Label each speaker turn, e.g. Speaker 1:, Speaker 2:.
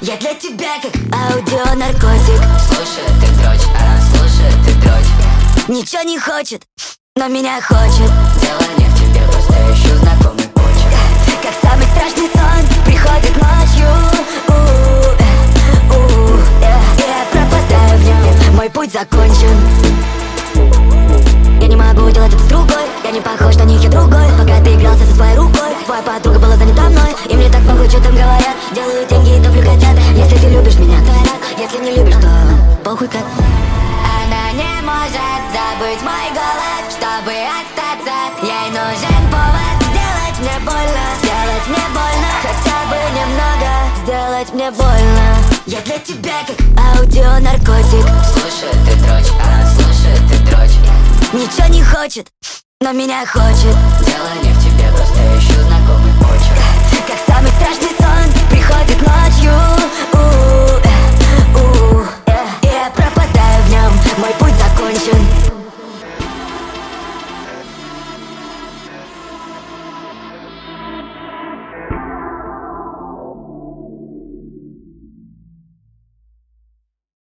Speaker 1: Я для тебя как аудионаркотик.
Speaker 2: Слушай, ты дрочь, она слушает, ты дрочь.
Speaker 1: Ничего не хочет, но меня хочет.
Speaker 2: Дело не в тебе, просто ищу знакомый почерк.
Speaker 1: Как самый страшный сон приходит ночью. Я пропадаю в нем, мой путь закончен. Я не могу делать это с другой. Я не похож на них, я другой. Пока ты игрался со своей рукой, твоя подруга была занята мной. И мне так похуй, что там говорят. Делаю деньги и топлю котят. Если ты любишь меня, то я рад. Если не любишь, то похуй как.
Speaker 2: Она не может забыть мой голос, чтобы остаться. Ей нужен повод
Speaker 1: Сделать мне больно, сделать мне больно. Хотя бы немного, сделать мне больно. Я для тебя как аудионаркотик.
Speaker 2: Слушай, ты дрочь, она слушает, ты дрочь.
Speaker 1: Ничего не хочет, но меня хочет.
Speaker 2: Дело